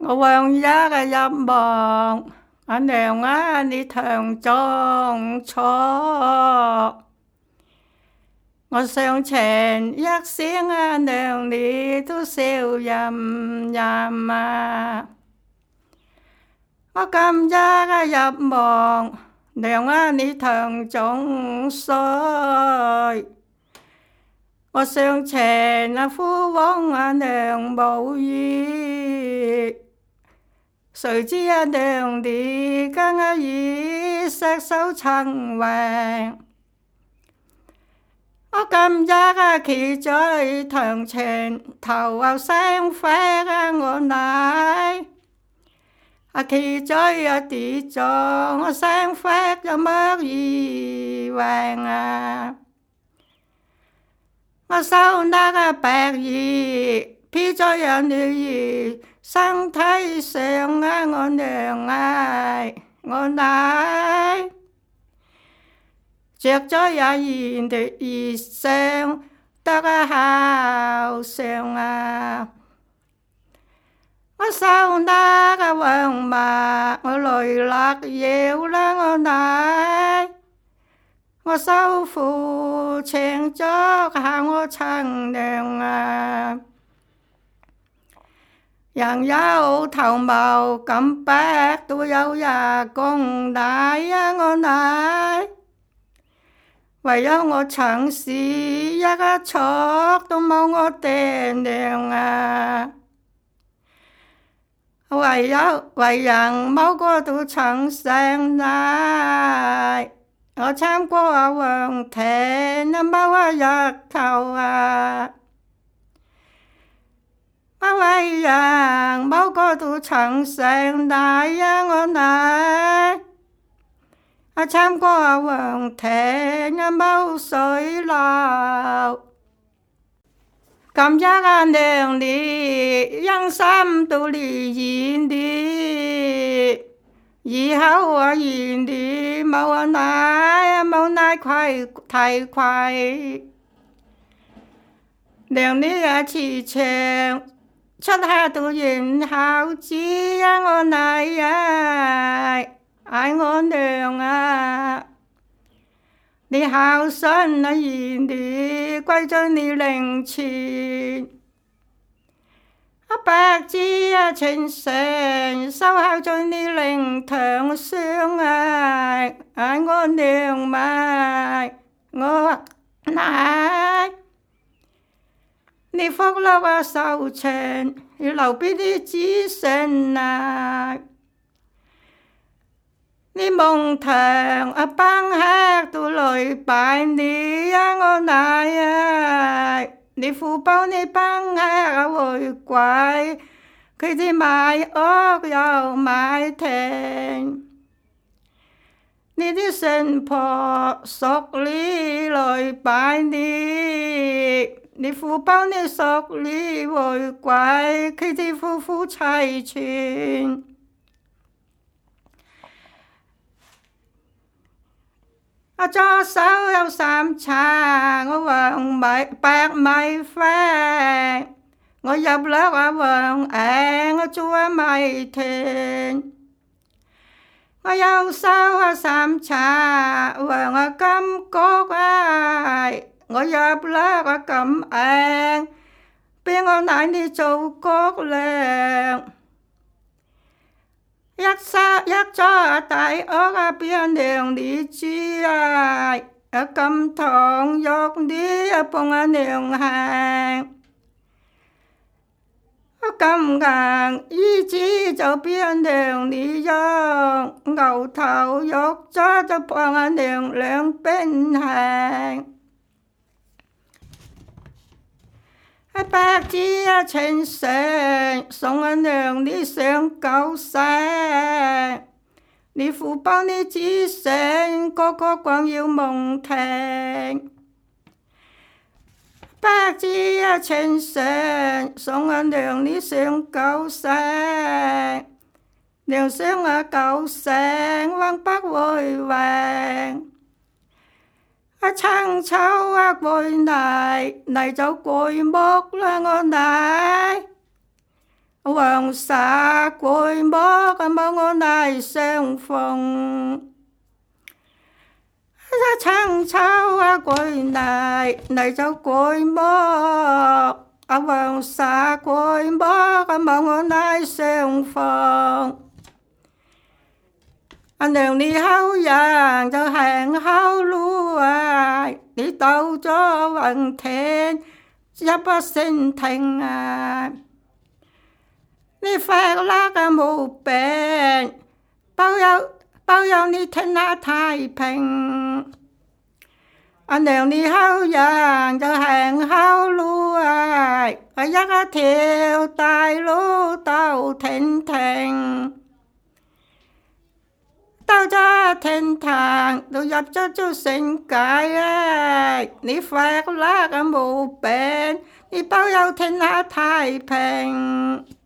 我往日入望，娘你堂中坐，我上前一聲娘你都笑吟吟我今日入望，娘你堂中睡，我上前呼往娘無語。誰知娘你更已石手曾橫，我今日企在堂前，頭聲發我奶，企在地上，我聲發就乜意橫我手拿白衣披在女兒身體上我娘我奶着咗染的衣裳得孝上我手拿黃馬我淚勒腰我奶我手扶青竹下我親娘人有頭毛咁白都有牙公奶我奶唯有我曾是一個錯都冇我爹娘唯人冇個都曾生奶我參過黃田冇日頭我為人冇個都曾生奶我奶我參過黃田冇水流今日娘你養心都離異地以後兒女冇奶太快娘你慈祥出下都言孝子我奶愛我娘你孝順兒女歸在你靈前白紙情深守孝在你靈堂上愛我娘我奶你福祿壽長留俾你子孫你夢堂賓客都來拜你我奶你父報你賓客回歸佢哋買屋又買田你啲神婆屬你來拜你父報你屬你回歸佢哋夫婦齊全我左手有三叉我白米飯我入了黃我做米田我右手三叉黃金角我入了金俾我奶你做國糧一座大屋俾娘你住金堂玉女幫娘行金銀衣紙就俾娘你用牛頭肉咗就幫娘兩邊行白紙青繩送娘你上高山你父幫你子孫個個光耀蒙聽白紙青繩送娘你上高山娘上高山往北回環青草歸泥就歸木我奶黃沙攰麼冇我嚟相逢。青草攰嚟就攰麼，黃沙攰麼冇我嚟相逢。娘你好人就行好路啊，你到咗雲天一不聲停啊，你快樂嘅冇病，保佑你天下太平。娘你好人就行好路啊，一條大路到天庭。到咗天堂，都入咗聖界啊！你快樂嘅冇病，你保佑天下太平。